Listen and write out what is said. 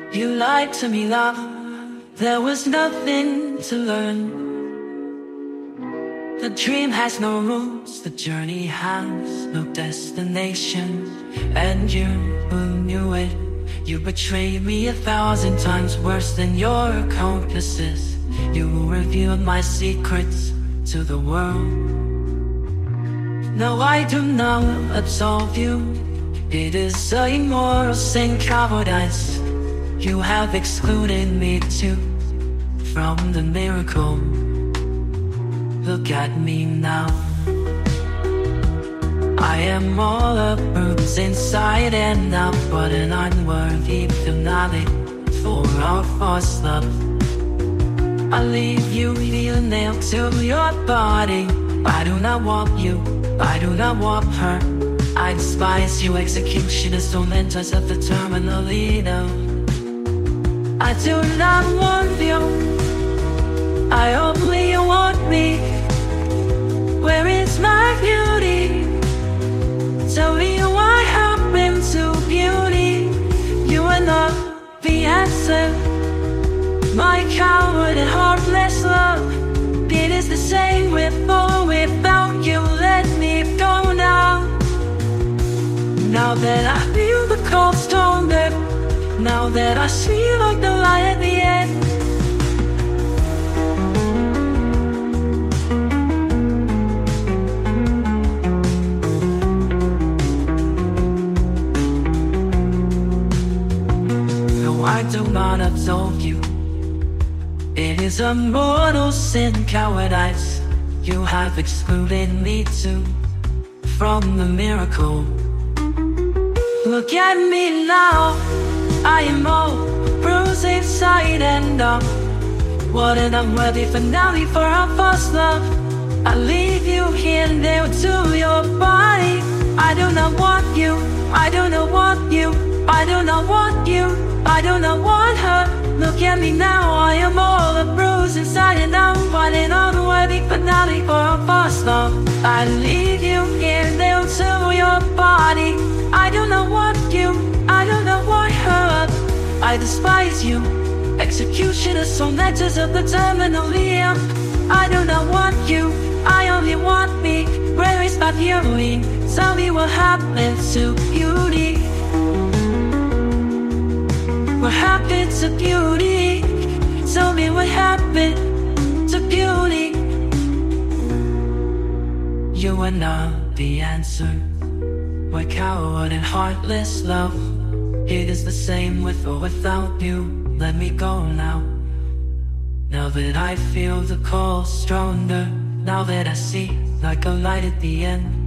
You lied to me, love. There was nothing to learn. The dream has no rules, the journey has no destination. And you who knew it, you betrayed me 1,000 times worse than your accomplices. You revealed my secrets to the world. No, I do not absolve you. It is a immoral sin, cowardice. You have excluded me too from the miracle. Look at me now. I am all a bruise inside and out, but an unworthy finale for our false love. I leave you here nailed to your body. I do not want you, I do not want her. I despise you, executioners, tormentors of the terminally ill. I do not want you, I only want me. Where is my beauty? Tell me what happened to beauty. You are not the answer. My coward and heartless love. It is the same with or without you. Let me go now. Now that I feel the cold stronger, now that I see like the light at the end. No, I do not absolve you. It is a mortal sin, cowardice. You have excluded me too from the miracle. Look at me now, I am all bruised inside and out. What an unworthy finale for our false love. I leave you here nailed to your body. I do not want you, I do not want you, I do not want you, I do not want her. Look at me now, I am all a bruise inside and out. What an unworthy finale for our false love. I leave you here nailed to your body. I do not want you, I do not want her. I despise you, executioners, tormentors of the terminally ill. I do not want you, I only want me. Where is my beauty? Tell me what happened to beauty. What happened to beauty? Tell me what happened to beauty. You are not the answer. My coward and heartless love. It is the same with or without you. Let me go now. Now that I feel the cold stronger, now that I see like a light at the end.